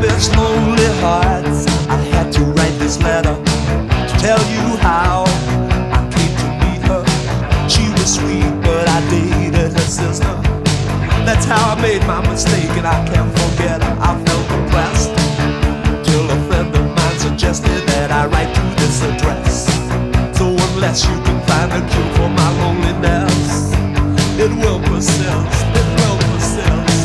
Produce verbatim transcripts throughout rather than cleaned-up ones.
this lonely hearts, I had to write this letter to tell you how I came to meet her. She was sweet, but I dated her sister. That's how I made my mistake, and I can't forget her. I felt depressed till a friend of mine suggested that I write to this address. So unless you can find a cure for my loneliness, it will persist, it will persist.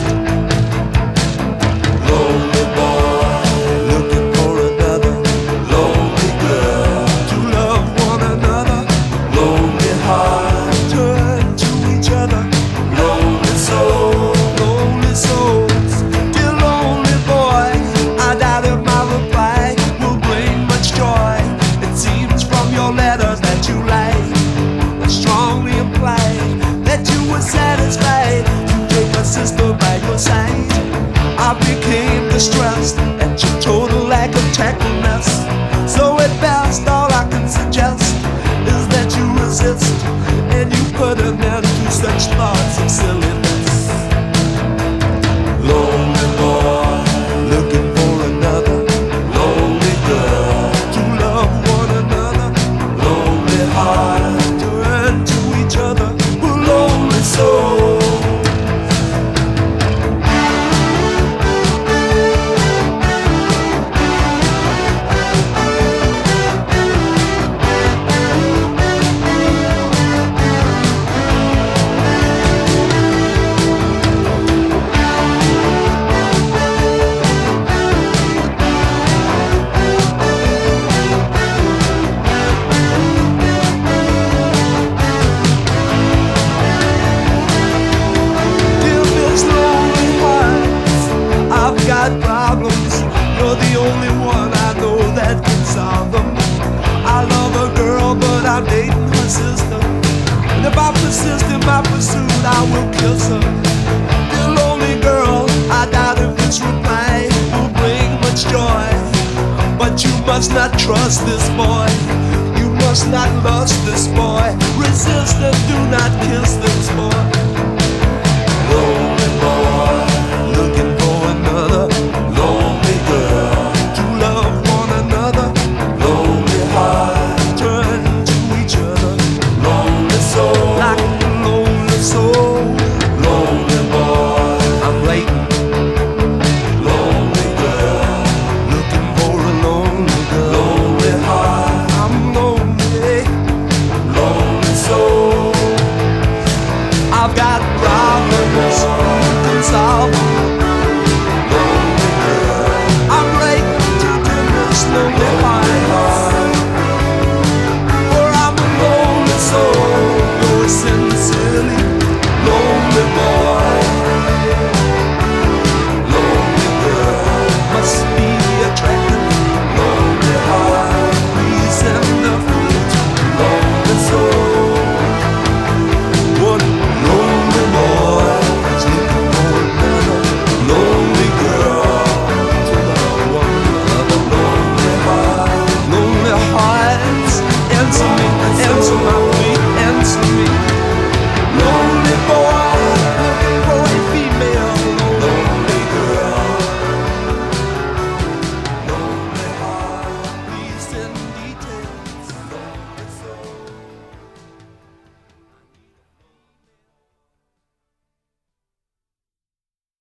Lonely boy, looking for another. Lonely girl, to love one another. Lonely heart, turn to each other. Lonely soul, lonely souls. Dear lonely boy, I doubt if my reply will bring much joy. It seems from your letters that you like, I strongly imply that you were satisfied to take a sister by your side. I became distressed at your total lack of tactfulness. So at best, all I can suggest is that you resist, and you put an end to such thoughts of silliness. Lonely boy, looking for another. Lonely girl, to love one another. Lonely heart, turn to each other. Lonely soul. Problems, you're the only one I know that can solve them. I love a girl, but I'm dating her sister, and if I persist in my pursuit, I will kiss her. Dear lonely girl, I doubt if this reply will bring much joy, but you must not trust this boy. You must not lust this boy. Resist and do not kiss this boy.